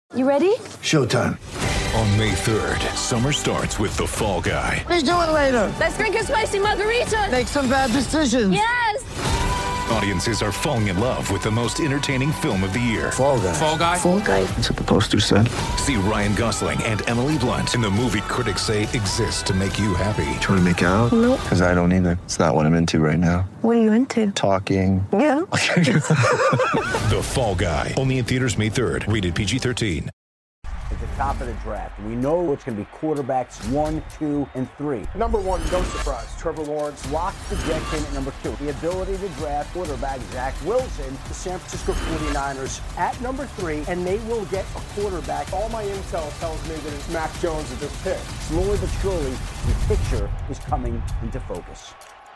You ready? Showtime. On May 3rd, summer starts with The Fall Guy. Let's do it later. Let's drink a spicy margarita. Make some bad decisions. Yes! Audiences are falling in love with the most entertaining film of the year. Fall Guy. Fall Guy? Fall guy. That's what the poster said. See Ryan Gosling and Emily Blunt in the movie critics say exists to make you happy. Trying to make it out? Nope. Because I don't either. It's not what I'm into right now. What are you into? Talking. Yeah. The Fall Guy. Only in theaters May 3rd. Rated PG-13. At the top of the draft, we know it's going to be quarterbacks 1, 2, and 3. Number one, no surprise, Trevor Lawrence. Lock projecting at number 2. The ability to draft quarterback Zach Wilson. The San Francisco 49ers at number 3, and they will get a quarterback. All my intel tells me that it's Mac Jones at this pick. Slowly but surely, the picture is coming into focus.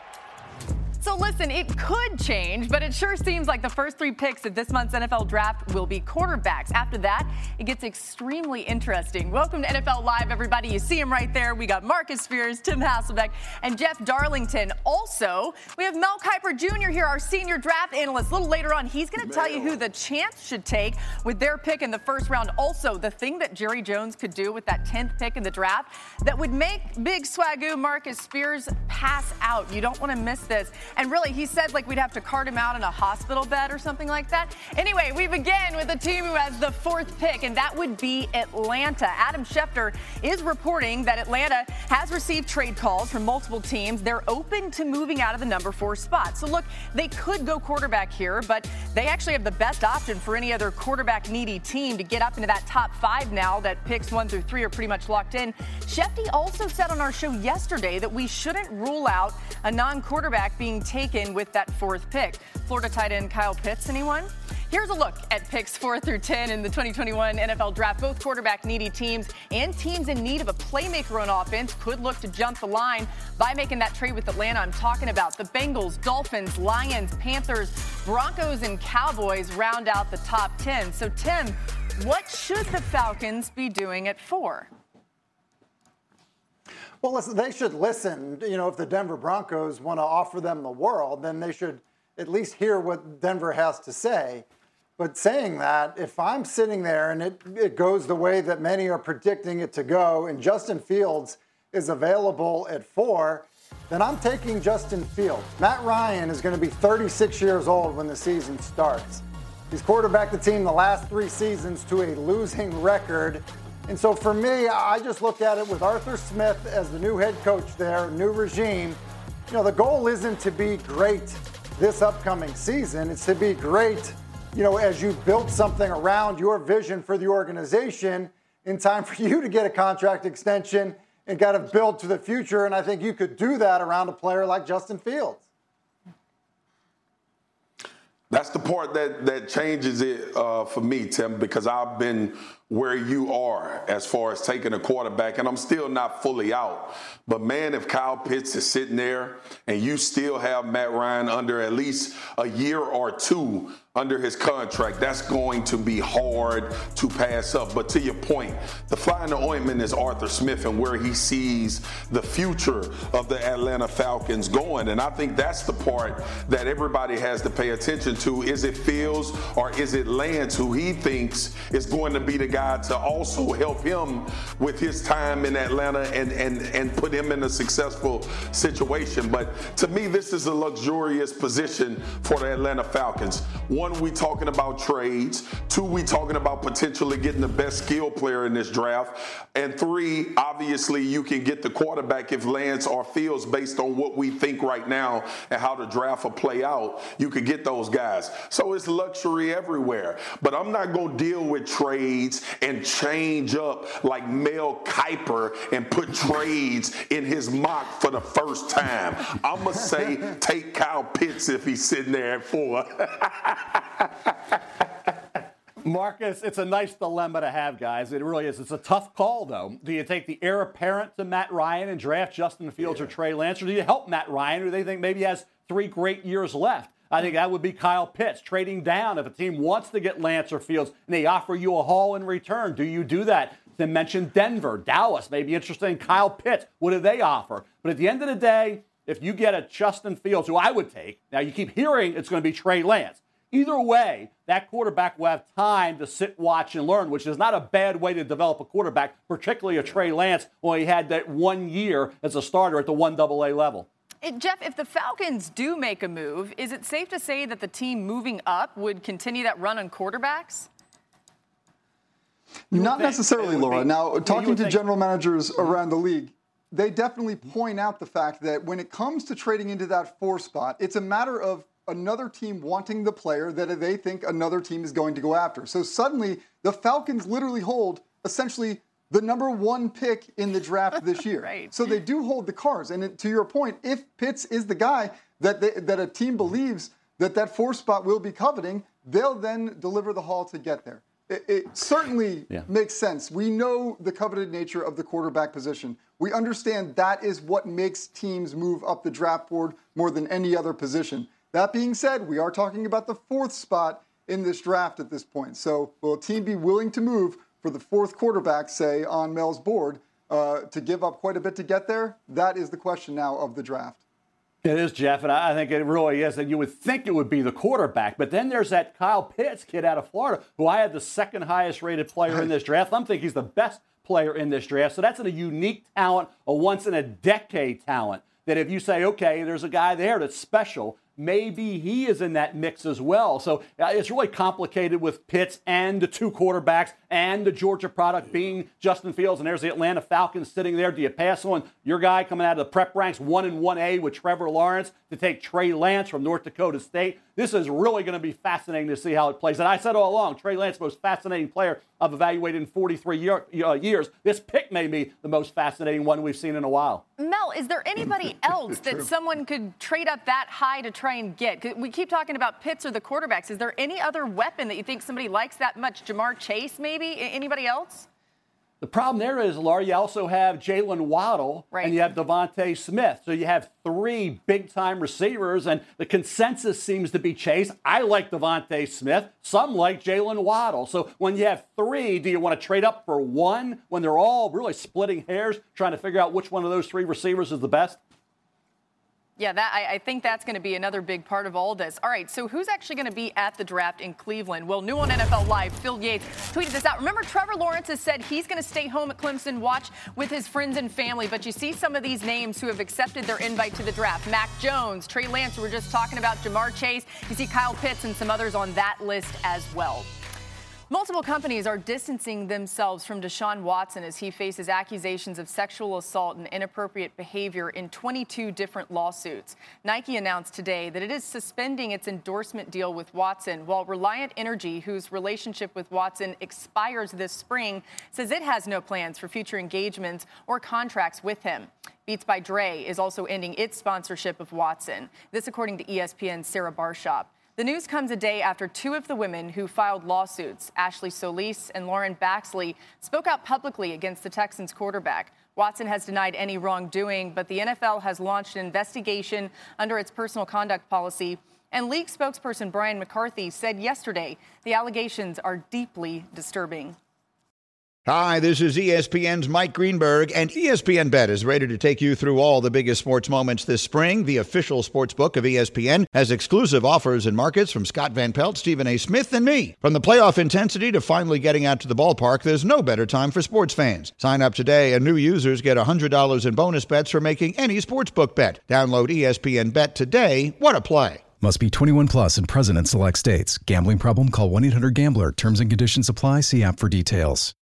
So listen, it could change, but it sure seems like the first 3 picks of this month's NFL draft will be quarterbacks. After that, it gets extremely interesting. Welcome to NFL Live, everybody. You see him right there. We got Marcus Spears, Tim Hasselbeck, and Jeff Darlington. Also, we have Mel Kiper Jr. here, our senior draft analyst. A little later on, he's going to tell you who the Chants should take with their pick in the first round. Also, the thing that Jerry Jones could do with that 10th pick in the draft that would make big swagoo Marcus Spears pass out. You don't want to miss this. And really, he said like we'd have to cart him out in a hospital bed or something like that. Anyway, we begin with the team who has the 4th pick, and that would be Atlanta. Adam Schefter is reporting that Atlanta has received trade calls from multiple teams. They're open to moving out of the number 4 spot. So look, they could go quarterback here, but they actually have the best option for any other quarterback-needy team to get up into that top 5 now that picks 1 through 3 are pretty much locked in. Schefter also said on our show yesterday that we shouldn't rule out a non-quarterback being taken with that 4th pick. Florida tight end Kyle Pitts, anyone? Here's a look at picks 4 through 10 in the 2021 NFL Draft. Both quarterback-needy teams and teams in need of a playmaker on offense could look to jump the line by making that trade with Atlanta. I'm talking about the Bengals, Dolphins, Lions, Panthers, Broncos, and Cowboys round out the top 10. So, Tim, what should the Falcons be doing at 4? Well, listen, they should listen. You know, if the Denver Broncos want to offer them the world, then they should at least hear what Denver has to say. But saying that, if I'm sitting there and it goes the way that many are predicting it to go, and Justin Fields is available at 4, then I'm taking Justin Fields. Matt Ryan is going to be 36 years old when the season starts. He's quarterbacked the team the last 3 seasons to a losing record. And so for me, I just look at it with Arthur Smith as the new head coach there, new regime. You know, the goal isn't to be great this upcoming season. It's to be great, you know, as you build something around your vision for the organization in time for you to get a contract extension and kind of build to the future. And I think you could do that around a player like Justin Fields. That's the part that changes it for me, Tim, because I've been where you are as far as taking a quarterback, and I'm still not fully out. But, man, if Kyle Pitts is sitting there and you still have Matt Ryan under at least a year or 2 under his contract, that's going to be hard to pass up. But to your point, the fly in the ointment is Arthur Smith and where he sees the future of the Atlanta Falcons going. And I think that's the part that everybody has to pay attention to. Is it Fields or is it Lance, who he thinks is going to be the guy to also help him with his time in Atlanta and put him in a successful situation? But to me, this is a luxurious position for the Atlanta Falcons. 1, we talking about trades. 2, we talking about potentially getting the best skill player in this draft. And 3, obviously, you can get the quarterback if Lance or Fields, based on what we think right now and how the draft will play out, you could get those guys. So it's luxury everywhere. But I'm not going to deal with trades and change up like Mel Kiper and put trades in his mock for the first time. I'm going to say take Kyle Pitts if he's sitting there at 4. Marcus, it's a nice dilemma to have, guys. It really is. It's a tough call, though. Do you take the heir apparent to Matt Ryan and draft Justin Fields or Trey Lance, or do you help Matt Ryan, who they think maybe has 3 great years left? I think that would be Kyle Pitts, trading down if a team wants to get Lance or Fields and they offer you a haul in return. Do you do that? They mentioned Denver, Dallas may be interested in Kyle Pitts. What do they offer? But at the end of the day, if you get a Justin Fields, who I would take, now you keep hearing it's going to be Trey Lance. Either way, that quarterback will have time to sit, watch, and learn, which is not a bad way to develop a quarterback, particularly a Trey Lance, when he had that 1 year as a starter at the 1AA level. Jeff, if the Falcons do make a move, is it safe to say that the team moving up would continue that run on quarterbacks? Not necessarily, Laura. Now, talking to general managers around the league, they definitely point out the fact that when it comes to trading into that 4 spot, it's a matter of another team wanting the player that they think another team is going to go after. So suddenly, the Falcons literally hold essentially the number 1 pick in the draft this year. Right. So they do hold the cards. And to your point, if Pitts is the guy that a team believes that 4 spot will be coveting, they'll then deliver the haul to get there. It certainly makes sense. We know the coveted nature of the quarterback position. We understand that is what makes teams move up the draft board more than any other position. That being said, we are talking about the 4th spot in this draft at this point. So will a team be willing to move for the 4th quarterback, say, on Mel's board, to give up quite a bit to get there? That is the question now of the draft. It is, Jeff, and I think it really is. And you would think it would be the quarterback, but then there's that Kyle Pitts kid out of Florida, who I had the 2nd highest rated player in this draft. I'm thinking he's the best player in this draft. So that's a unique talent, a once-in-a-decade talent, that if you say, okay, there's a guy there that's special, maybe he is in that mix as well. So it's really complicated with Pitts and the 2 quarterbacks and the Georgia product being Justin Fields. And there's the Atlanta Falcons sitting there. Do you pass on your guy coming out of the prep ranks 1 and 1A with Trevor Lawrence to take Trey Lance from North Dakota State? This is really going to be fascinating to see how it plays. And I said all along, Trey Lance, most fascinating player I've evaluated in 43 years. This pick may be the most fascinating one we've seen in a while. Mel, is there anybody else that someone could trade up that high to try and get? We keep talking about Pitts or the quarterbacks. Is there any other weapon that you think somebody likes that much? Jamar Chase, maybe? Anybody else? The problem there is, Laura, you also have Jalen Waddle and you have Devontae Smith. So you have 3 big-time receivers, and the consensus seems to be Chase. I like Devontae Smith. Some like Jalen Waddle. So when you have 3, do you want to trade up for 1 when they're all really splitting hairs, trying to figure out which one of those 3 receivers is the best? Yeah, I think that's going to be another big part of all this. All right, so who's actually going to be at the draft in Cleveland? Well, new on NFL Live, Phil Yates tweeted this out. Remember, Trevor Lawrence has said he's going to stay home at Clemson, watch with his friends and family. But you see some of these names who have accepted their invite to the draft. Mac Jones, Trey Lance, who we're just talking about, Jamar Chase. You see Kyle Pitts and some others on that list as well. Multiple companies are distancing themselves from Deshaun Watson as he faces accusations of sexual assault and inappropriate behavior in 22 different lawsuits. Nike announced today that it is suspending its endorsement deal with Watson, while Reliant Energy, whose relationship with Watson expires this spring, says it has no plans for future engagements or contracts with him. Beats by Dre is also ending its sponsorship of Watson. This according to ESPN's Sarah Barshop. The news comes a day after 2 of the women who filed lawsuits, Ashley Solis and Lauren Baxley, spoke out publicly against the Texans quarterback. Watson has denied any wrongdoing, but the NFL has launched an investigation under its personal conduct policy. And league spokesperson Brian McCarthy said yesterday the allegations are deeply disturbing. Hi, this is ESPN's Mike Greenberg, and ESPN Bet is ready to take you through all the biggest sports moments this spring. The official sports book of ESPN has exclusive offers and markets from Scott Van Pelt, Stephen A. Smith, and me. From the playoff intensity to finally getting out to the ballpark, there's no better time for sports fans. Sign up today, and new users get $100 in bonus bets for making any sportsbook bet. Download ESPN Bet today. What a play. Must be 21 plus and present in select states. Gambling problem? Call 1-800-GAMBLER. Terms and conditions apply. See app for details.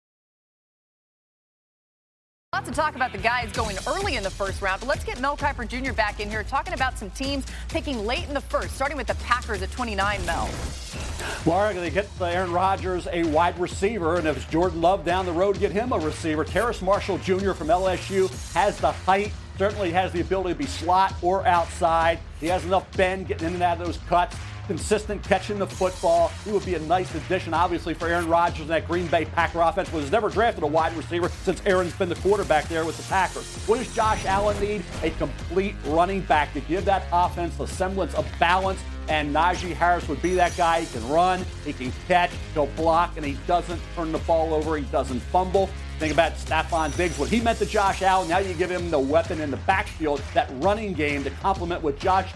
Lots to talk about the guys going early in the first round, but let's get Mel Kiper Jr. back in here talking about some teams picking late in the first, starting with the Packers at 29, Mel. Well, they get Aaron Rodgers a wide receiver, and if it's Jordan Love down the road, get him a receiver. Terrace Marshall Jr. from LSU has the height, certainly has the ability to be slot or outside. He has enough bend getting in and out of those cuts. Consistent catching the football. He would be a nice addition, obviously, for Aaron Rodgers and that Green Bay Packer offense, which has never drafted a wide receiver since Aaron's been the quarterback there with the Packers. What does Josh Allen need? A complete running back to give that offense a semblance of balance, and Najee Harris would be that guy. He can run, he can catch, he'll block, and he doesn't turn the ball over, he doesn't fumble. Think about Stephon Diggs, what he meant to Josh Allen. Now you give him the weapon in the backfield, that running game to complement what Josh does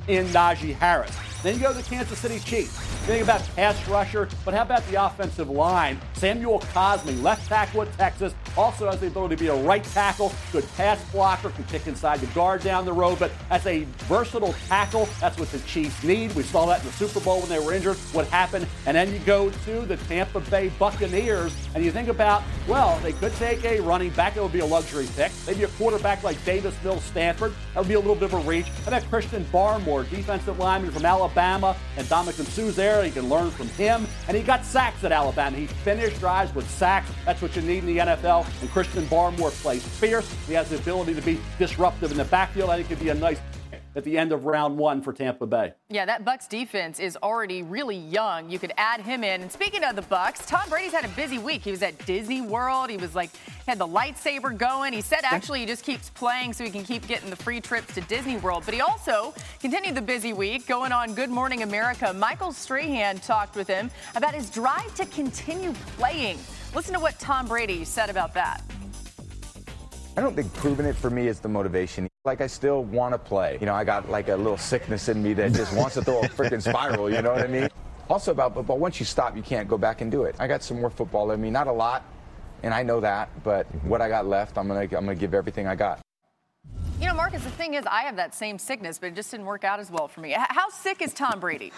in Najee Harris. Then you go to the Kansas City Chiefs. Think about pass rusher, but how about the offensive line? Samuel Cosme, left tackle at Texas, also has the ability to be a right tackle, good pass blocker, can kick inside the guard down the road, but as a versatile tackle, that's what the Chiefs need. We saw that in the Super Bowl when they were injured, what happened. And then you go to the Tampa Bay Buccaneers, and you think about, well, they could take a running back. That would be a luxury pick. Maybe a quarterback like Davis Mills Stanford. That would be a little bit of a reach. How about Christian Barmore, defensive lineman from Alabama, and Dominican Sue's there. You can learn from him. And he got sacks at Alabama. He finished drives with sacks. That's what you need in the NFL. And Christian Barmore plays fierce. He has the ability to be disruptive in the backfield. I think it'd be a nice at the end of round one for Tampa Bay. Yeah, that Bucs defense is already really young. You could add him in. And speaking of the Bucs, Tom Brady's had a busy week. He was at Disney World. He was had the lightsaber going. He said actually he just keeps playing so he can keep getting the free trips to Disney World. But he also continued the busy week going on Good Morning America. Michael Strahan talked with him about his drive to continue playing. Listen to what Tom Brady said about that. I don't think proving it for me is the motivation. I still want to play. I got a little sickness in me that just wants to throw a freaking spiral, you know what I mean? Also but once you stop, you can't go back and do it. I got some more football in me, not a lot, and I know that, but what I got left, I'm gonna give everything I got. Marcus, the thing is, I have that same sickness, but it just didn't work out as well for me. How sick is Tom Brady?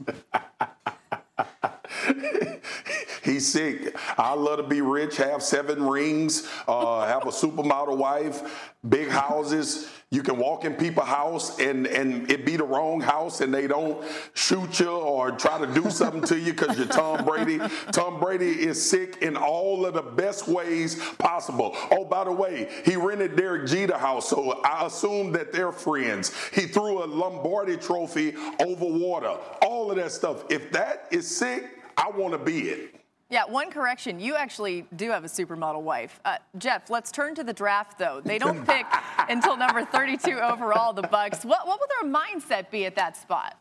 He's sick. I love to be rich, have 7 rings, have a supermodel wife, big houses. You can walk in people's house and it be the wrong house and they don't shoot you or try to do something to you because you're Tom Brady. Tom Brady is sick in all of the best ways possible. Oh, by the way, he rented Derek Jeter's house, so I assume that they're friends. He threw a Lombardi trophy over water. All of that stuff. If that is sick, I want to be it. Yeah, one correction. You actually do have a supermodel wife. Jeff, let's turn to the draft, though. They don't pick until number 32 overall, the Bucs. What will their mindset be at that spot?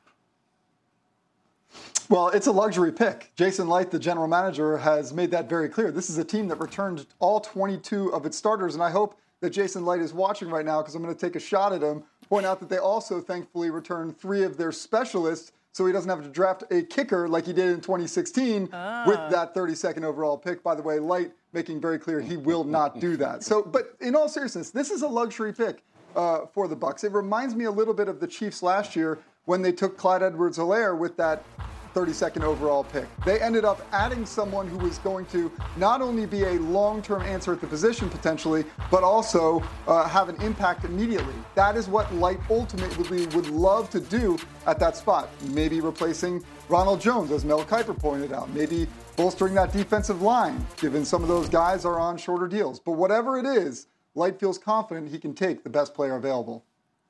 Well, it's a luxury pick. Jason Licht, the general manager, has made that very clear. This is a team that returned all 22 of its starters, and I hope that Jason Licht is watching right now because I'm going to take a shot at him, point out that they also thankfully returned 3 of their specialists so he doesn't have to draft a kicker like he did in 2016 with that 32nd overall pick. By the way, Light making very clear he will not do that. But in all seriousness, this is a luxury pick for the Bucs. It reminds me a little bit of the Chiefs last year when they took Clyde Edwards-Helaire with that 32nd overall pick. They ended up adding someone who was going to not only be a long-term answer at the position potentially, but also have an impact immediately. That is what Light ultimately would love to do at that spot. Maybe replacing Ronald Jones, as Mel Kiper pointed out. Maybe bolstering that defensive line, given some of those guys are on shorter deals. But whatever it is, Light feels confident he can take the best player available.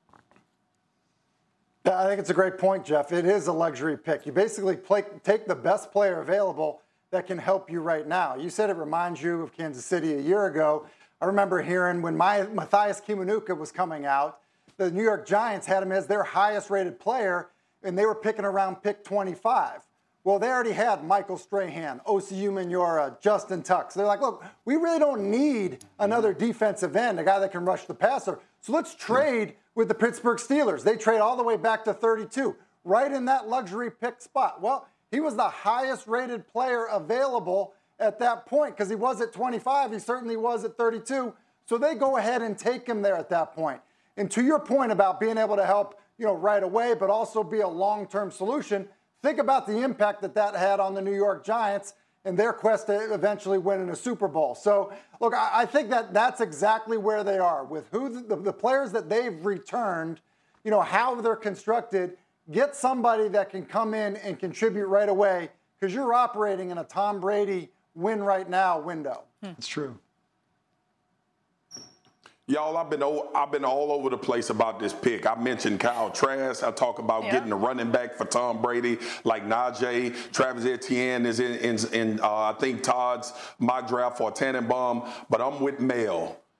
I think it's a great point, Jeff. It is a luxury pick. You basically take the best player available that can help you right now. You said it reminds you of Kansas City a year ago. I remember hearing when Matthias Kiwanuka was coming out, the New York Giants had him as their highest-rated player, and they were picking around pick 25. Well, they already had Michael Strahan, Osi Umenyiora, Justin Tuck. So they're like, look, we really don't need another defensive end, a guy that can rush the passer. So let's trade with the Pittsburgh Steelers. They trade all the way back to 32, right in that luxury pick spot. Well, he was the highest-rated player available at that point because he was at 25. He certainly was at 32. So they go ahead and take him there at that point. And to your point about being able to help, right away, but also be a long-term solution, think about the impact that had on the New York Giants and their quest to eventually win in a Super Bowl. So, look, I think that's exactly where they are with who the players that they've returned, how they're constructed. Get somebody that can come in and contribute right away because you're operating in a Tom Brady win right now window. It's true. Y'all, I've been all over the place about this pick. I mentioned Kyle Trask. I talk about getting a running back for Tom Brady like Najee. Travis Etienne is in I think Todd's mock draft for Tannenbaum. But I'm with Mel.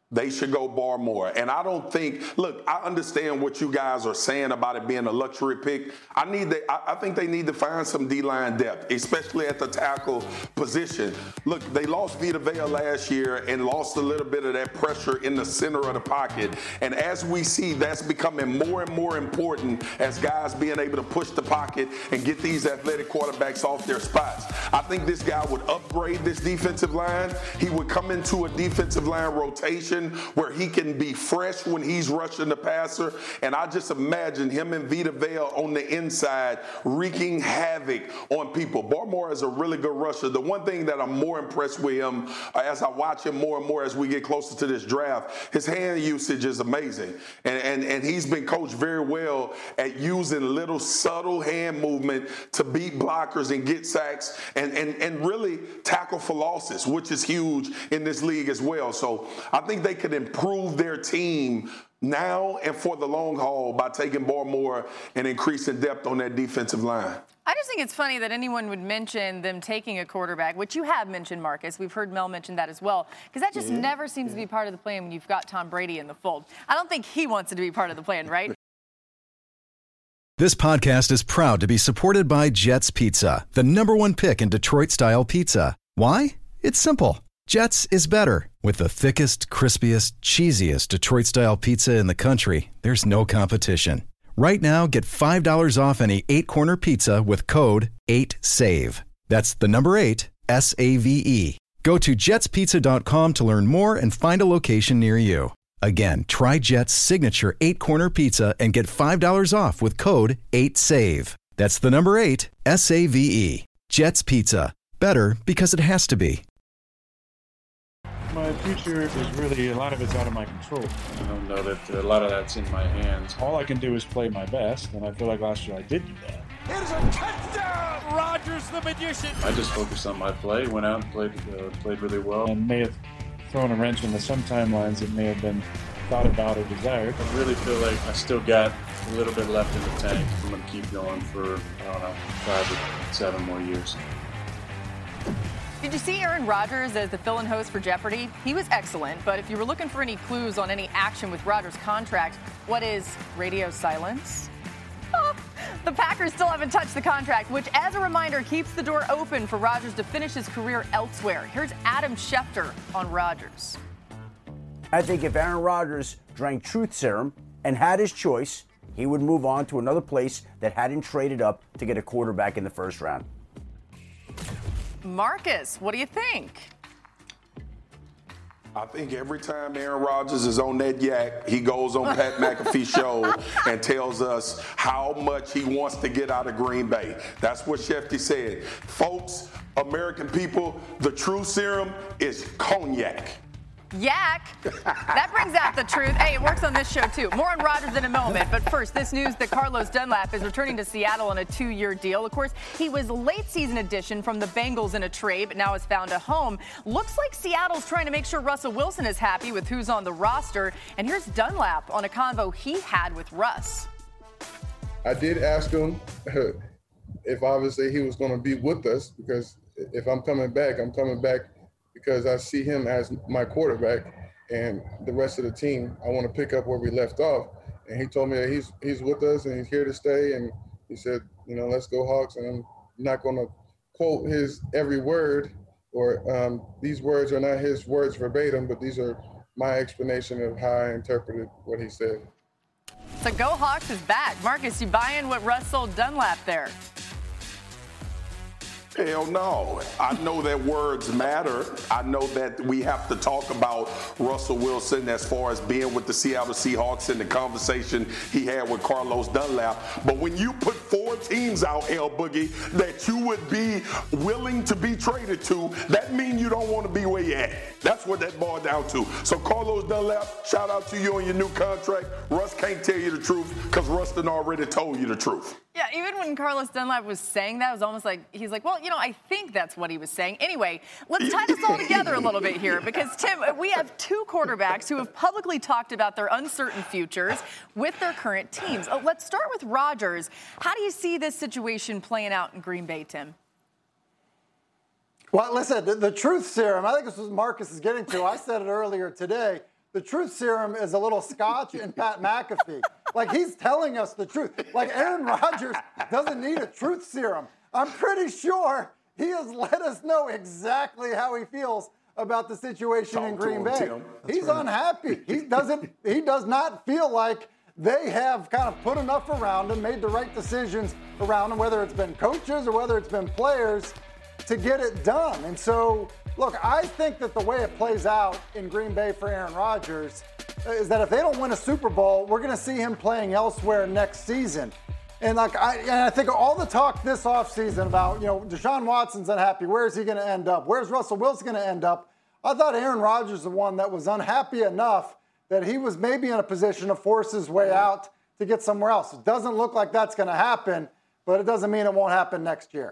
They should go Barmore. And I don't think, look, I understand what you guys are saying about it being a luxury pick. I think they need to find some D-line depth, especially at the tackle position. Look, they lost Vita Vea last year and lost a little bit of that pressure in the center of the pocket. And as we see, that's becoming more and more important as guys being able to push the pocket and get these athletic quarterbacks off their spots. I think this guy would upgrade this defensive line. He would come into a defensive line rotation where he can be fresh when he's rushing the passer. And I just imagine him and Vita Vea on the inside wreaking havoc on people. Barmore is a really good rusher. The one thing that I'm more impressed with him as I watch him more and more as we get closer to this draft, his hand usage is amazing. And he's been coached very well at using little subtle hand movement to beat blockers and get sacks and really tackle for losses, which is huge in this league as well. So I think they could improve their team now and for the long haul by taking Barmore and increasing depth on that defensive line. I just think it's funny that anyone would mention them taking a quarterback, which you have mentioned, Marcus. We've heard Mel mention that as well, because that just never seems to be part of the plan when you've got Tom Brady in the fold. I don't think he wants it to be part of the plan, right? This podcast is proud to be supported by Jets Pizza, the #1 pick in Detroit-style pizza. Why? It's simple. Jets is better. With the thickest, crispiest, cheesiest Detroit-style pizza in the country, there's no competition. Right now, get $5 off any 8-corner pizza with code 8SAVE. That's the number 8, S-A-V-E. Go to jetspizza.com to learn more and find a location near you. Again, try Jet's signature 8-corner pizza and get $5 off with code 8SAVE. That's the number 8, S-A-V-E. Jet's Pizza. Better because it has to be. My future is really, a lot of it's out of my control. I don't know that a lot of that's in my hands. All I can do is play my best, and I feel like last year I did do that. It is a touchdown! Rodgers the Magician! I just focused on my play, went out and played really well, and may have thrown a wrench into some timelines that may have been thought about or desired. I really feel like I still got a little bit left in the tank. I'm going to keep going for, 5 or 7 more years. Did you see Aaron Rodgers as the fill-in host for Jeopardy? He was excellent, but if you were looking for any clues on any action with Rodgers' contract, what is radio silence? The Packers still haven't touched the contract, which, as a reminder, keeps the door open for Rodgers to finish his career elsewhere. Here's Adam Schefter on Rodgers. I think if Aaron Rodgers drank truth serum and had his choice, he would move on to another place that hadn't traded up to get a quarterback in the first round. Marcus, what do you think? I think every time Aaron Rodgers is on that yak, he goes on Pat McAfee's show and tells us how much he wants to get out of Green Bay. That's what Shefty said. Folks, American people, the true serum is cognac. Yak. That brings out the truth. Hey, it works on this show, too. More on Rodgers in a moment. But first, this news that Carlos Dunlap is returning to Seattle on a 2-year deal. Of course, he was a late-season addition from the Bengals in a trade, but now has found a home. Looks like Seattle's trying to make sure Russell Wilson is happy with who's on the roster. And here's Dunlap on a convo he had with Russ. I did ask him if obviously he was going to be with us, because if I'm coming back because I see him as my quarterback, and the rest of the team, I want to pick up where we left off. And he told me that he's with us and he's here to stay. And he said, let's go Hawks. And I'm not going to quote his every word, or these words are not his words verbatim, but these are my explanation of how I interpreted what he said. So Go Hawks is back. Marcus, you buying what Russ sold Dunlap there? Hell no. I know that words matter. I know that we have to talk about Russell Wilson as far as being with the Seattle Seahawks and the conversation he had with Carlos Dunlap. But when you put 4 teams out, L Boogie, that you would be willing to be traded to, that means you don't want to be where you're at. That's what that boiled down to. So Carlos Dunlap, shout out to you on your new contract. Russ can't tell you the truth because Russ done already told you the truth. Yeah, even when Carlos Dunlap was saying that, it was almost like, he's like, well, I think that's what he was saying. Anyway, let's tie this all together a little bit here, because, Tim, we have 2 quarterbacks who have publicly talked about their uncertain futures with their current teams. Let's start with Rodgers. How do you see this situation playing out in Green Bay, Tim? Well, listen, the truth serum, I think this is what Marcus is getting to. I said it earlier today. the truth serum is a little scotch and Pat McAfee. Like, he's telling us the truth. Like, Aaron Rodgers doesn't need a truth serum. I'm pretty sure he has let us know exactly how he feels about the situation in Green Bay. He's unhappy. He does not feel like they have kind of put enough around him, made the right decisions around him, whether it's been coaches or whether it's been players, to get it done. And so, look, I think that the way it plays out in Green Bay for Aaron Rodgers is that if they don't win a Super Bowl, we're going to see him playing elsewhere next season. And I think all the talk this offseason about, Deshaun Watson's unhappy. Where is he going to end up? Where's Russell Wilson going to end up? I thought Aaron Rodgers was the one that was unhappy enough that he was maybe in a position to force his way out to get somewhere else. It doesn't look like that's going to happen, but it doesn't mean it won't happen next year.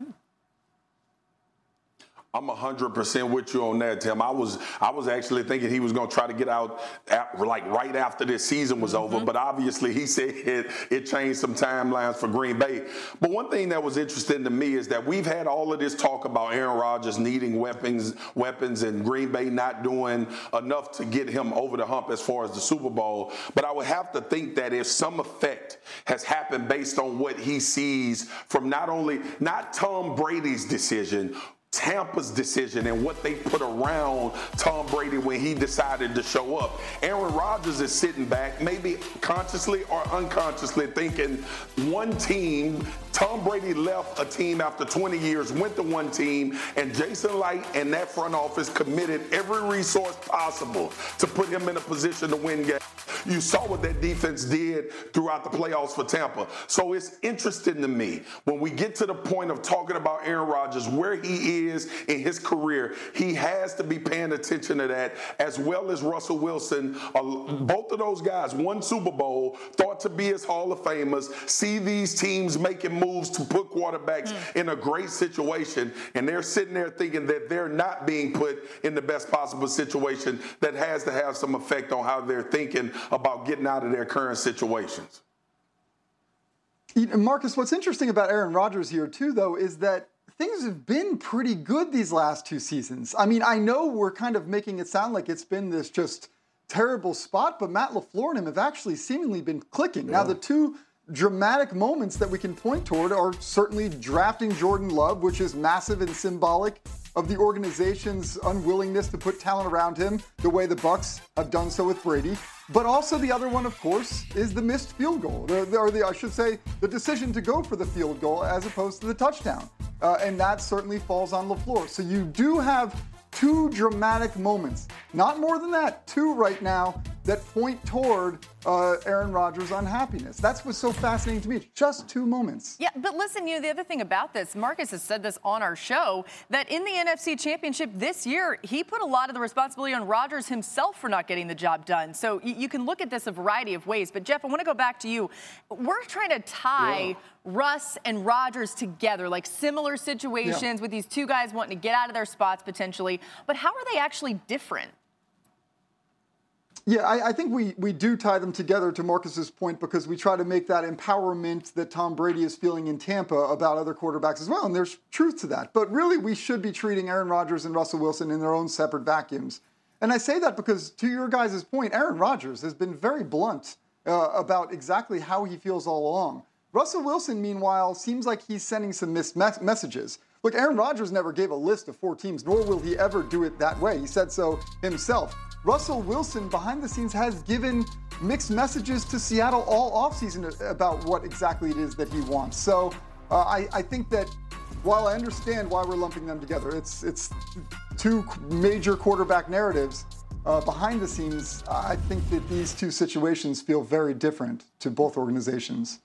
I'm 100% with you on that, Tim. I was actually thinking he was going to try to get out right after this season was over, but obviously he said it changed some timelines for Green Bay. But one thing that was interesting to me is that we've had all of this talk about Aaron Rodgers needing weapons, and Green Bay not doing enough to get him over the hump as far as the Super Bowl. But I would have to think that if some effect has happened based on what he sees from not Tom Brady's decision, Tampa's decision and what they put around Tom Brady when he decided to show up. Aaron Rodgers is sitting back, maybe consciously or unconsciously thinking one team. Tom Brady left a team after 20 years, went to one team, and Jason Light and that front office committed every resource possible to put him in a position to win games. You saw what that defense did throughout the playoffs for Tampa. So it's interesting to me when we get to the point of talking about Aaron Rodgers, where he is in his career, he has to be paying attention to that, as well as Russell Wilson. Both of those guys won Super Bowl, thought to be as Hall of Famers, see these teams making moves to put quarterbacks in a great situation, and they're sitting there thinking that they're not being put in the best possible situation that has to have some effect on how they're thinking about getting out of their current situations. Marcus, what's interesting about Aaron Rodgers here, too, though, is that things have been pretty good these last two seasons. I mean, I know we're kind of making it sound like it's been this just terrible spot, but Matt LaFleur and him have actually seemingly been clicking. Yeah. Now, the two dramatic moments that we can point toward are certainly drafting Jordan Love, which is massive and symbolic of the organization's unwillingness to put talent around him the way the Bucs have done so with Brady. But also the other one, of course, is the missed field goal, I should say the decision to go for the field goal as opposed to the touchdown. And that certainly falls on LaFleur. So you do have two dramatic moments, not more than that, two right now, that point toward Aaron Rodgers' unhappiness. That's what's so fascinating to me. Just two moments. Yeah, but listen, the other thing about this, Marcus has said this on our show, that in the NFC Championship this year, he put a lot of the responsibility on Rodgers himself for not getting the job done. So you can look at this a variety of ways. But, Jeff, I want to go back to you. We're trying to tie Russ and Rodgers together, like similar situations with these two guys wanting to get out of their spots potentially. But how are they actually different? Yeah, I think we do tie them together, to Marcus's point, because we try to make that empowerment that Tom Brady is feeling in Tampa about other quarterbacks as well, and there's truth to that. But really, we should be treating Aaron Rodgers and Russell Wilson in their own separate vacuums. And I say that because, to your guys' point, Aaron Rodgers has been very blunt about exactly how he feels all along. Russell Wilson, meanwhile, seems like he's sending some mixed messages. Look, Aaron Rodgers never gave a list of 4 teams, nor will he ever do it that way. He said so himself. Russell Wilson, behind the scenes, has given mixed messages to Seattle all offseason about what exactly it is that he wants. So I think that while I understand why we're lumping them together, it's two major quarterback narratives. Behind the scenes, I think that these two situations feel very different to both organizations.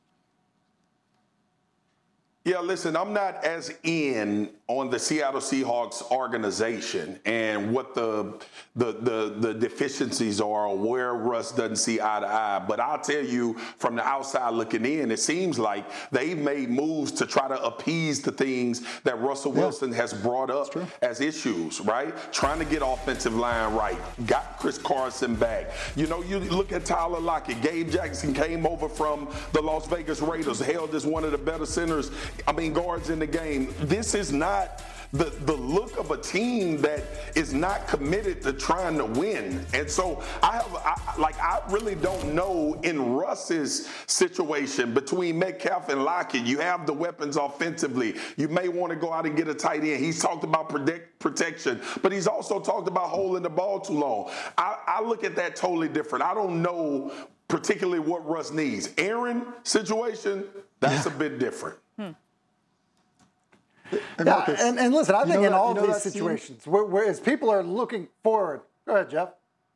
Yeah, listen, I'm not as in on the Seattle Seahawks organization and what the deficiencies are, or where Russ doesn't see eye to eye. But I'll tell you, from the outside looking in, it seems like they've made moves to try to appease the things that Russell Wilson has brought up as issues, right? Trying to get offensive line right. Got Chris Carson back. You know, you look at Tyler Lockett. Gabe Jackson came over from the Las Vegas Raiders, hailed as one of the better guards in the game. This is not the look of a team that is not committed to trying to win. And so I really don't know in Russ's situation between Metcalf and Lockett. You have the weapons offensively. You may want to go out and get a tight end. He's talked about protection, but he's also talked about holding the ball too long. I look at that totally different. I don't know particularly what Russ needs. Aaron situation, that's a bit different. And listen, I think in all of these situations, whereas people are looking forward. Go ahead, Jeff.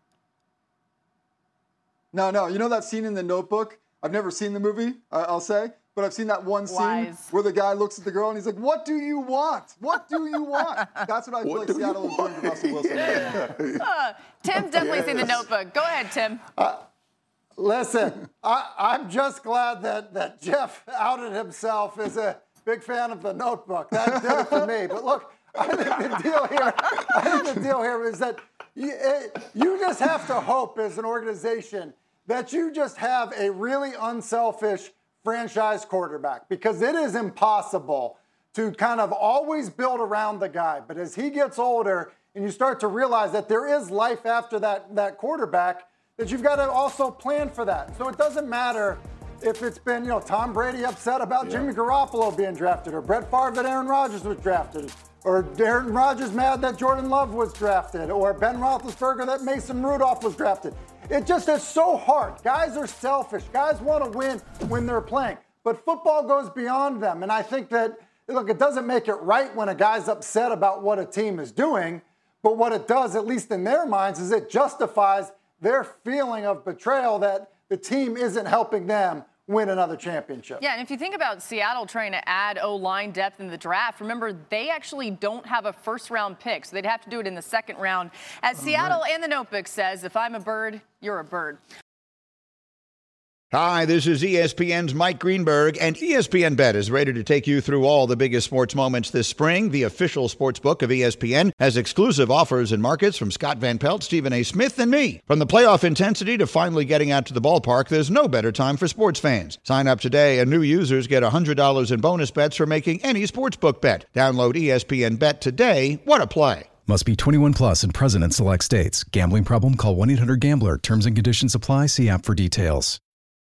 No. You know that scene in The Notebook? I've never seen the movie, I'll say, but I've seen that one scene where the guy looks at the girl and he's like, "What do you want? What do you want?" That's what I feel like Seattle is doing to Russell Wilson. Tim's definitely seen The Notebook. Go ahead, Tim. Listen, I'm just glad that Jeff outed himself as a big fan of The Notebook. That did it for me. But look, I think the deal here is that you just have to hope as an organization that you just have a really unselfish franchise quarterback, because it is impossible to kind of always build around the guy. But as he gets older and you start to realize that there is life after that quarterback, that you've got to also plan for that. So it doesn't matter if it's been, Tom Brady upset about Jimmy Garoppolo being drafted, or Brett Favre that Aaron Rodgers was drafted, or Aaron Rodgers mad that Jordan Love was drafted, or Ben Roethlisberger that Mason Rudolph was drafted. It's so hard. Guys are selfish. Guys want to win when they're playing. But football goes beyond them. And I think that, look, it doesn't make it right when a guy's upset about what a team is doing. But what it does, at least in their minds, is it justifies their feeling of betrayal that the team isn't helping them win another championship. Yeah, and if you think about Seattle trying to add O-line depth in the draft, remember, they actually don't have a first-round pick, so they'd have to do it in the second round. As Seattle and The Notebook says, if I'm a bird, you're a bird. Hi, this is ESPN's Mike Greenberg, and ESPN Bet is ready to take you through all the biggest sports moments this spring. The official sports book of ESPN has exclusive offers and markets from Scott Van Pelt, Stephen A. Smith, and me. From the playoff intensity to finally getting out to the ballpark, there's no better time for sports fans. Sign up today, and new users get $100 in bonus bets for making any sportsbook bet. Download ESPN Bet today. What a play. Must be 21 plus and present in select states. Gambling problem? Call 1-800-GAMBLER. Terms and conditions apply. See app for details.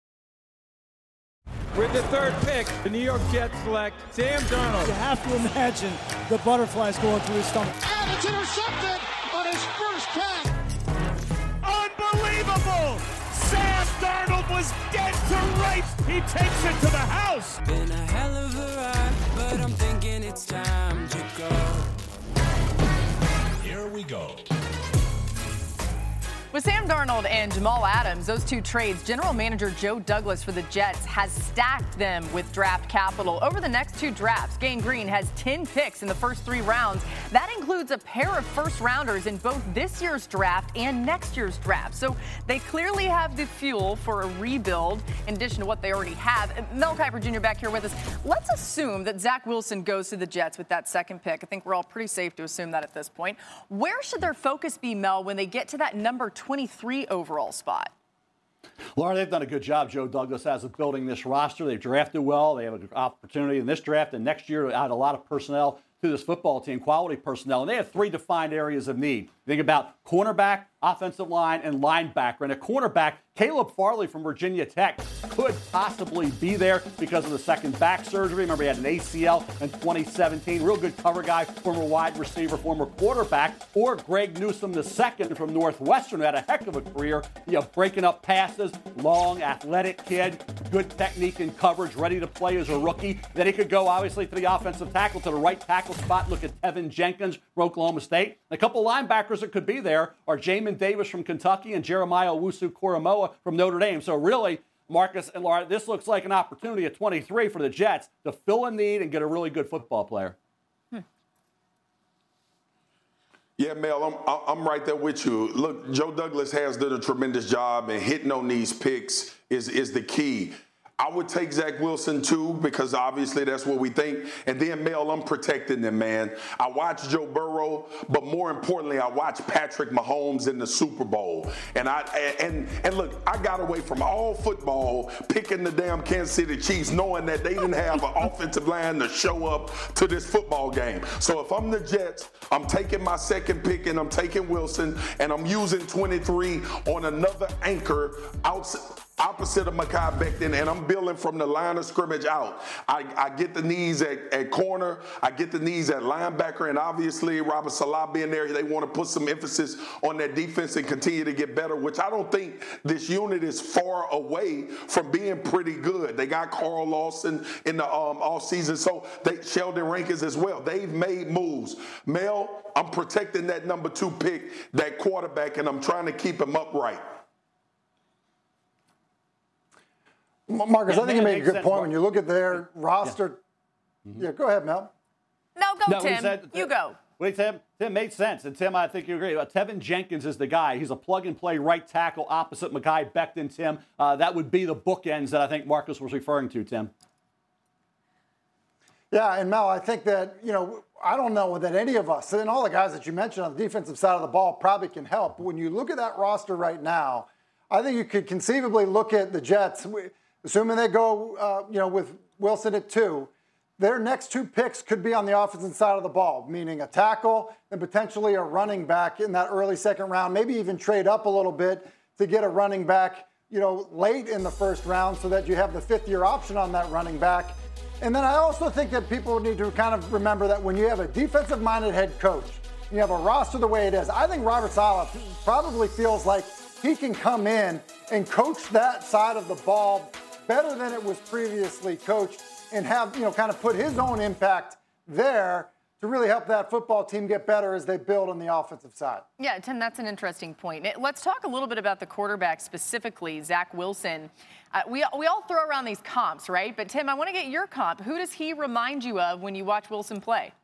With the third pick, the New York Jets select Sam Darnold. You have to imagine the butterflies going through his stomach. And it's intercepted on his first catch. Unbelievable! Sam Darnold was dead to rights. He takes it to the house. Been a hell of a ride, but I'm thinking it's time to go. Here we go. With Sam Darnold and Jamal Adams, those two trades, General Manager Joe Douglas for the Jets has stacked them with draft capital. Over the next two drafts, Gang Green has 10 picks in the first 3 rounds. That includes a pair of first-rounders in both this year's draft and next year's draft. So they clearly have the fuel for a rebuild in addition to what they already have. Mel Kiper Jr. back here with us. Let's assume that Zach Wilson goes to the Jets with that second pick. I think we're all pretty safe to assume that at this point. Where should their focus be, Mel, when they get to that number 23 overall spot? Laura, they've done a good job, Joe Douglas has, of building this roster. They've drafted well. They have an opportunity in this draft and next year to add a lot of personnel to this football team, quality personnel. And they have 3 defined areas of need. Think about cornerback, offensive line, and linebacker. And a cornerback, Caleb Farley from Virginia Tech could possibly be there because of the second back surgery. Remember, he had an ACL in 2017. Real good cover guy, former wide receiver, former quarterback. Or Greg Newsome II from Northwestern, who had a heck of a career, breaking up passes, long, athletic kid, good technique and coverage, ready to play as a rookie. Then he could go, obviously, to the offensive tackle, to the right tackle spot. Look at Tevin Jenkins from Oklahoma State. A couple linebackers that could be there are Jamin Davis from Kentucky and Jeremiah Owusu-Koramoah from Notre Dame. So really, Marcus and Laura, this looks like an opportunity at 23 for the Jets to fill a need and get a really good football player. Yeah, Mel, I'm right there with you. Look, Joe Douglas has done a tremendous job, and hitting on these picks is the key. I would take Zach Wilson too, because obviously that's what we think. And then, Mel, I'm protecting them, man. I watch Joe Burrow, but more importantly, I watch Patrick Mahomes in the Super Bowl. And look, I got away from all football picking the damn Kansas City Chiefs, knowing that they didn't have an offensive line to show up to this football game. So if I'm the Jets, I'm taking my second pick and I'm taking Wilson, and I'm using 23 on another anchor opposite of Mekhi Becton, and I'm building from the line of scrimmage out. I get the knees at corner, I get the knees at linebacker, and obviously Robert Salah being there, they want to put some emphasis on that defense and continue to get better, which I don't think this unit is far away from being pretty good. They got Carl Lawson in the offseason, so Sheldon Rankins as well. They've made moves. Mel, I'm protecting that number 2 pick, that quarterback, and I'm trying to keep him upright. Marcus, I think you made a good point. When you look at their roster. Yeah, go ahead, Mel. No, Tim. You go. Wait, Tim made sense. And, Tim, I think you agree. Tevin Jenkins is the guy. He's a plug-and-play right tackle opposite Mekhi Becton, Tim. That would be the bookends that I think Marcus was referring to, Tim. Yeah, and Mel, I think that, I don't know that any of us, and all the guys that you mentioned on the defensive side of the ball probably can help. But when you look at that roster right now, I think you could conceivably look at the Jets, assuming they go, with Wilson at 2, their next 2 picks could be on the offensive side of the ball, meaning a tackle and potentially a running back in that early second round, maybe even trade up a little bit to get a running back, late in the first round so that you have the 5th-year option on that running back. And then I also think that people need to kind of remember that when you have a defensive-minded head coach, you have a roster the way it is, I think Robert Saleh probably feels like he can come in and coach that side of the ball better than it was previously coached and have, kind of put his own impact there to really help that football team get better as they build on the offensive side. Yeah, Tim, that's an interesting point. Let's talk a little bit about the quarterback specifically, Zach Wilson. We all throw around these comps, right? But, Tim, I want to get your comp. Who does he remind you of when you watch Wilson play?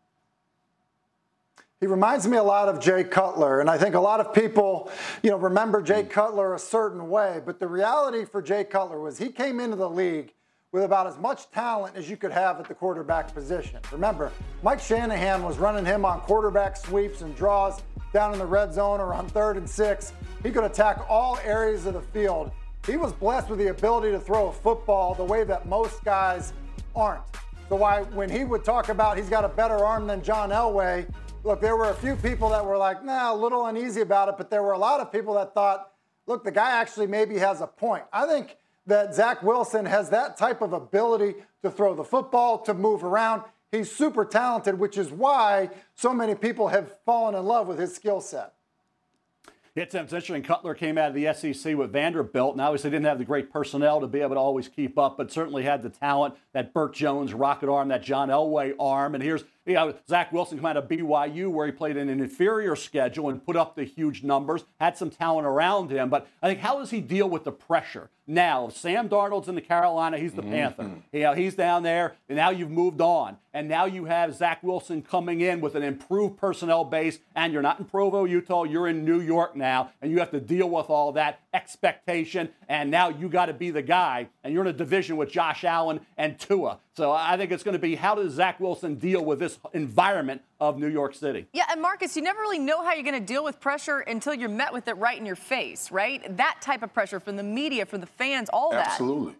He reminds me a lot of Jay Cutler, and I think a lot of people, remember Jay Cutler a certain way, but the reality for Jay Cutler was he came into the league with about as much talent as you could have at the quarterback position. Remember, Mike Shanahan was running him on quarterback sweeps and draws down in the red zone or on 3rd and 6. He could attack all areas of the field. He was blessed with the ability to throw a football the way that most guys aren't. So when he would talk about he's got a better arm than John Elway, look, there were a few people that were like, a little uneasy about it, but there were a lot of people that thought, look, the guy actually maybe has a point. I think that Zach Wilson has that type of ability to throw the football, to move around. He's super talented, which is why so many people have fallen in love with his skill set. Yeah, Tim, it's interesting. Cutler came out of the SEC with Vanderbilt, and obviously didn't have the great personnel to be able to always keep up, but certainly had the talent, that Burt Jones rocket arm, that John Elway arm. And here's Zach Wilson come out of BYU, where he played in an inferior schedule and put up the huge numbers, had some talent around him. But I think, how does he deal with the pressure? Now, if Sam Darnold's in the Carolina, he's the Panther. He's down there, and now you've moved on. And now you have Zach Wilson coming in with an improved personnel base, and you're not in Provo, Utah, you're in New York now, and you have to deal with all that expectation, and now you got to be the guy, and you're in a division with Josh Allen and Tua. So I think it's going to be, how does Zach Wilson deal with this environment of New York City? Yeah, and Marcus, you never really know how you're going to deal with pressure until you're met with it right in your face, right? That type of pressure from the media, from the fans, all that. Absolutely.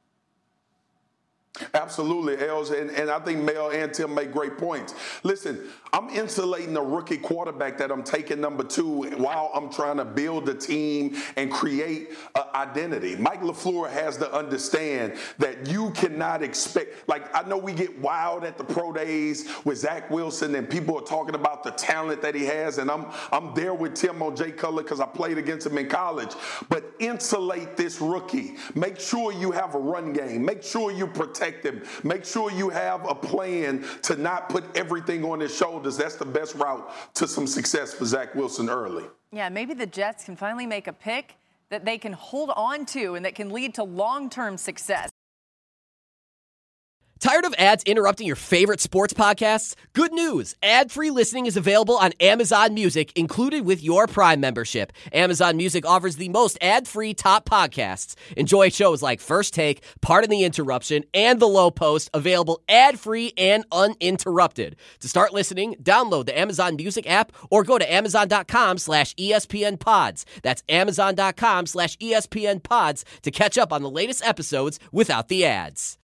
Absolutely, Els, and I think Mel and Tim make great points. Listen, I'm insulating a rookie quarterback that I'm taking number 2 while I'm trying to build a team and create an identity. Mike LaFleur has to understand that you cannot expect, like, I know we get wild at the pro days with Zach Wilson and people are talking about the talent that he has, and I'm there with Tim on Jay Cutler because I played against him in college. But insulate this rookie. Make sure you have a run game. Make sure you protect him. Make sure you have a plan to not put everything on his shoulders. That's the best route to some success for Zach Wilson early. Yeah, maybe the Jets can finally make a pick that they can hold on to and that can lead to long-term success. Tired of ads interrupting your favorite sports podcasts? Good news! Ad-free listening is available on Amazon Music, included with your Prime membership. Amazon Music offers the most ad-free top podcasts. Enjoy shows like First Take, Pardon the Interruption, and The Low Post, available ad-free and uninterrupted. To start listening, download the Amazon Music app or go to amazon.com/ESPN Pods. That's amazon.com/ESPN Pods to catch up on the latest episodes without the ads.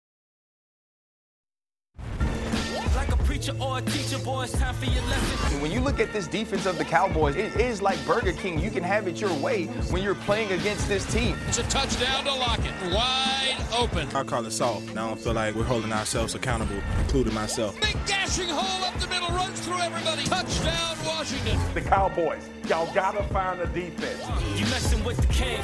Or a teacher, boy, it's time for your lesson. When you look at this defense of the Cowboys, it is like Burger King. You can have it your way when you're playing against this team. It's a touchdown to Lockett, wide open. I call it soft. I don't feel like we're holding ourselves accountable, including myself. Big dashing hole up the middle, runs through everybody. Touchdown, Washington. The Cowboys, y'all gotta find a defense. You messing with the king.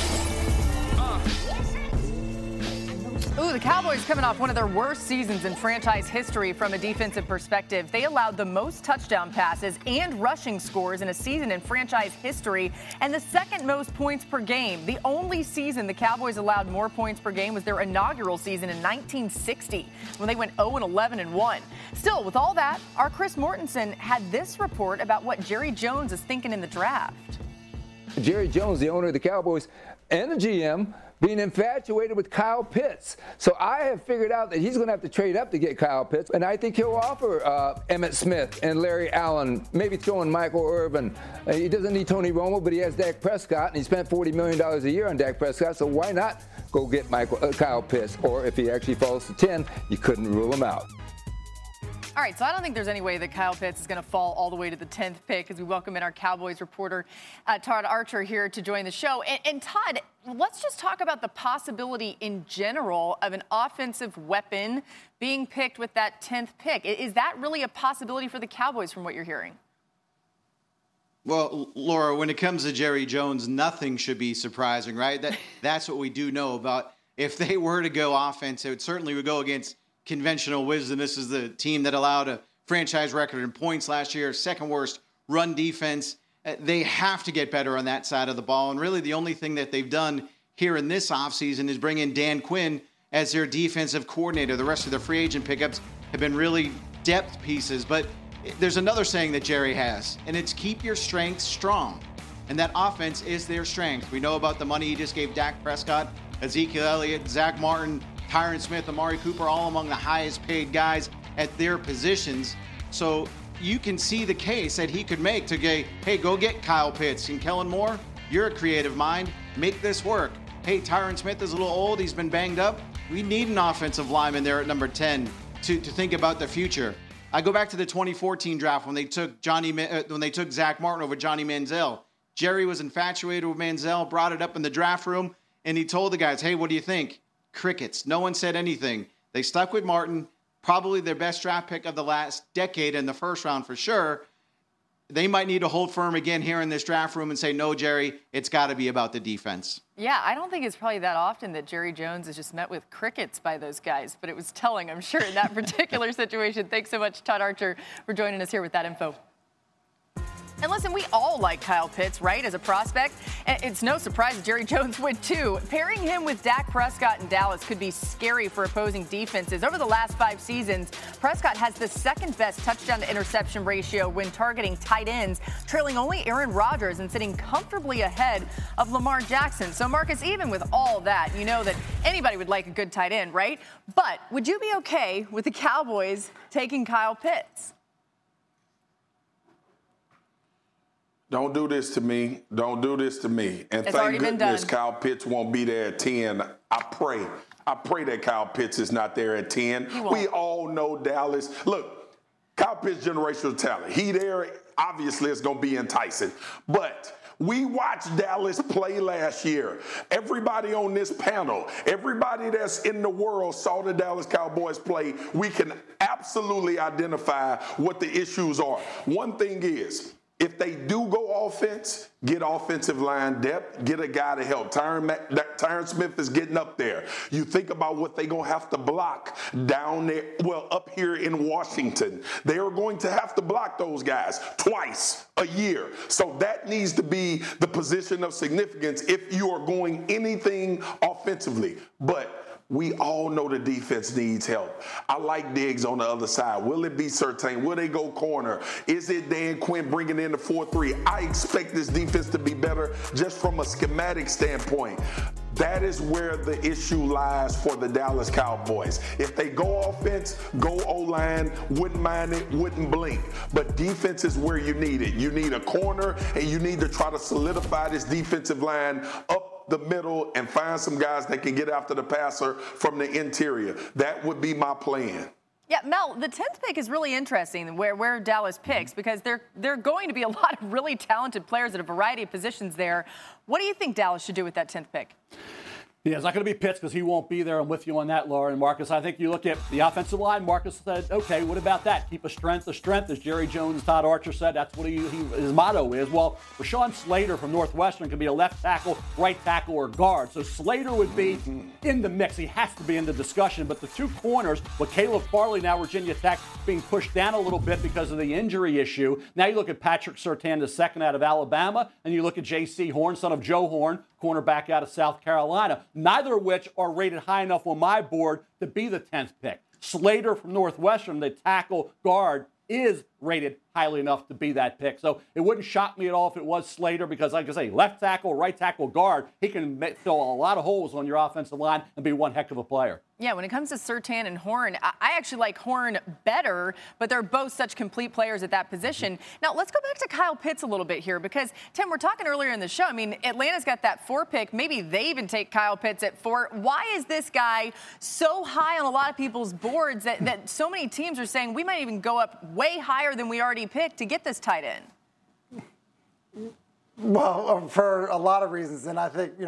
Ooh, the Cowboys coming off one of their worst seasons in franchise history from a defensive perspective. They allowed the most touchdown passes and rushing scores in a season in franchise history and the second most points per game. The only season the Cowboys allowed more points per game was their inaugural season in 1960 when they went 0-11-1. Still, with all that, our Chris Mortensen had this report about what Jerry Jones is thinking in the draft. Jerry Jones, the owner of the Cowboys and the GM, being infatuated with Kyle Pitts. So I have figured out that he's going to have to trade up to get Kyle Pitts, and I think he'll offer Emmitt Smith and Larry Allen, maybe throwing Michael Irvin. He doesn't need Tony Romo, but he has Dak Prescott, and he spent $40 million a year on Dak Prescott, so why not go get Kyle Pitts? Or if he actually falls to 10, you couldn't rule him out. All right, so I don't think there's any way that Kyle Pitts is going to fall all the way to the 10th pick as we welcome in our Cowboys reporter, Todd Archer, here to join the show. And Todd, let's just talk about the possibility in general of an offensive weapon being picked with that 10th pick. Is that really a possibility for the Cowboys from what you're hearing? Well, Laura, when it comes to Jerry Jones, nothing should be surprising, right? That's what we do know about. If they were to go offense, it certainly would go against conventional wisdom. This is the team that allowed a franchise record in points last year, second worst run defense. They have to get better on that side of the ball. And really the only thing that they've done here in this offseason is bring in Dan Quinn as their defensive coordinator. The rest of their free agent pickups have been really depth pieces. But there's another saying that Jerry has, and it's keep your strengths strong. And that offense is their strength. We know about the money he just gave Dak Prescott, Ezekiel Elliott, Zach Martin, Tyron Smith, Amari Cooper, all among the highest paid guys at their positions. So you can see the case that he could make to go, hey, go get Kyle Pitts. And Kellen Moore, you're a creative mind. Make this work. Hey, Tyron Smith is a little old. He's been banged up. We need an offensive lineman there at number 10 to think about the future. I go back to the 2014 draft when they took Zach Martin over Johnny Manziel. Jerry was infatuated with Manziel, brought it up in the draft room, and he told the guys, hey, what do you think? Crickets. No one said anything. They stuck with Martin, probably their best draft pick of the last decade in the first round for sure. They might need to hold firm again here in this draft room and say, no, Jerry, it's got to be about the defense. Yeah, I don't think it's probably that often that Jerry Jones is just met with crickets by those guys, but it was telling, I'm sure, in that particular situation. Thanks so much, Todd Archer, for joining us here with that info. And listen, we all like Kyle Pitts, right, as a prospect. It's no surprise that Jerry Jones would, too. Pairing him with Dak Prescott in Dallas could be scary for opposing defenses. Over the last 5 seasons, Prescott has the second-best touchdown-to-interception ratio when targeting tight ends, trailing only Aaron Rodgers and sitting comfortably ahead of Lamar Jackson. So, Marcus, even with all that, you know that anybody would like a good tight end, right? But would you be okay with the Cowboys taking Kyle Pitts? Don't do this to me. Don't do this to me. And it's thank goodness Kyle Pitts won't be there at 10. I pray that Kyle Pitts is not there at 10. We all know Dallas. Look, Kyle Pitts, generational talent. He there, obviously, it's going to be enticing. But we watched Dallas play last year. Everybody on this panel, everybody that's in the world saw the Dallas Cowboys play. We can absolutely identify what the issues are. One thing is, if they do go offense, get offensive line depth, get a guy to help. Tyron Smith is getting up there. You think about what they're going to have to block down there, up here in Washington. They are going to have to block those guys twice a year. So that needs to be the position of significance if you are going anything offensively. But we all know the defense needs help. I like Diggs on the other side. Will it be Surtain? Will they go corner? Is it Dan Quinn bringing in the 4-3? I expect this defense to be better just from a schematic standpoint. That is where the issue lies for the Dallas Cowboys. If they go offense, go O-line, wouldn't mind it, wouldn't blink. But defense is where you need it. You need a corner, and you need to try to solidify this defensive line up the middle and find some guys that can get after the passer from the interior. That would be my plan. Yeah, Mel, the 10th pick is really interesting where Dallas picks because there are going to be a lot of really talented players at a variety of positions there. What do you think Dallas should do with that 10th pick? Yeah, it's not going to be Pitts because he won't be there. I'm with you on that, Laura and Marcus. I think you look at the offensive line. Marcus said, okay, what about that? Keep a strength, as Jerry Jones, Todd Archer said. That's what his motto is. Well, Rashawn Slater from Northwestern can be a left tackle, right tackle, or guard. So Slater would be in the mix. He has to be in the discussion. But the two corners, with Caleb Farley now, Virginia Tech, being pushed down a little bit because of the injury issue. Now you look at Patrick Surtain II out of Alabama, and you look at J.C. Horn, son of Joe Horn, cornerback out of South Carolina, neither of which are rated high enough on my board to be the 10th pick. Slater from Northwestern, the tackle guard, is rated highly enough to be that pick. So it wouldn't shock me at all if it was Slater because, like I say, left tackle, right tackle, guard, he can fill a lot of holes on your offensive line and be one heck of a player. Yeah, when it comes to Surtain and Horn, I actually like Horn better, but they're both such complete players at that position. Now, let's go back to Kyle Pitts a little bit here because, Tim, we're talking earlier in the show. I mean, Atlanta's got that 4 pick. Maybe they even take Kyle Pitts at 4. Why is this guy so high on a lot of people's boards that so many teams are saying we might even go up way higher than we already picked to get this tight end? Well, for a lot of reasons, and I think,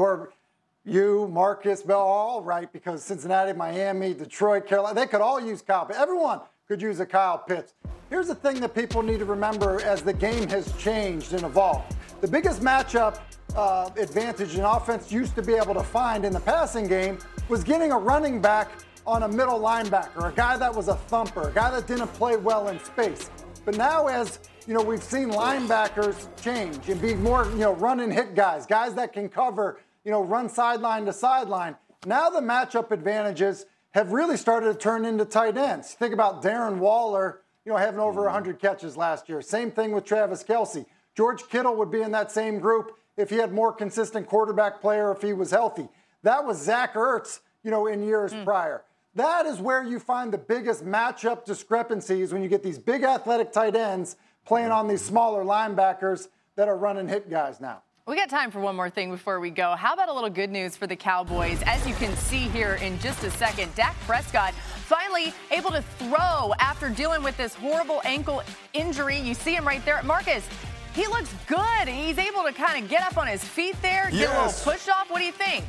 you, Marcus, Bell, are all right because Cincinnati, Miami, Detroit, Carolina, they could all use Kyle Pitts. Everyone could use a Kyle Pitts. Here's the thing that people need to remember as the game has changed and evolved. The biggest matchup advantage an offense used to be able to find in the passing game was getting a running back on a middle linebacker, a guy that was a thumper, a guy that didn't play well in space. But now as we've seen linebackers change and be more, run and hit guys that can cover, run sideline to sideline. Now the matchup advantages have really started to turn into tight ends. Think about Darren Waller, having over 100 catches last year. Same thing with Travis Kelce. George Kittle would be in that same group if he had more consistent quarterback player, if he was healthy. That was Zach Ertz, in years prior. That is where you find the biggest matchup discrepancies when you get these big athletic tight ends playing on these smaller linebackers that are run and hit guys now. We got time for one more thing before we go. How about a little good news for the Cowboys? As you can see here in just a second, Dak Prescott finally able to throw after dealing with this horrible ankle injury. You see him right there. Marcus, he looks good. He's able to kind of get up on his feet there, get a little push off. What do you think?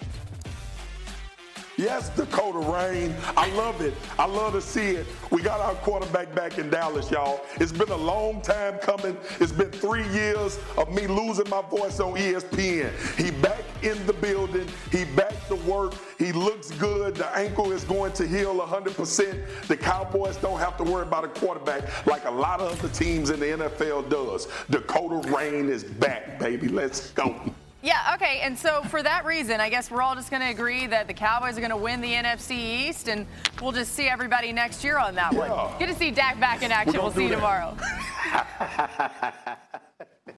Yes, Dakota Rain. I love it. I love to see it. We got our quarterback back in Dallas, y'all. It's been a long time coming. It's been 3 years of me losing my voice on ESPN. He back in the building. He back to work. He looks good. The ankle is going to heal 100%. The Cowboys don't have to worry about a quarterback like a lot of other teams in the NFL does. Dakota Rain is back, baby. Let's go. Yeah, okay, and so for that reason, I guess we're all just going to agree that the Cowboys are going to win the NFC East, and we'll just see everybody next year on that one. Good to see Dak back in action. We'll see you tomorrow.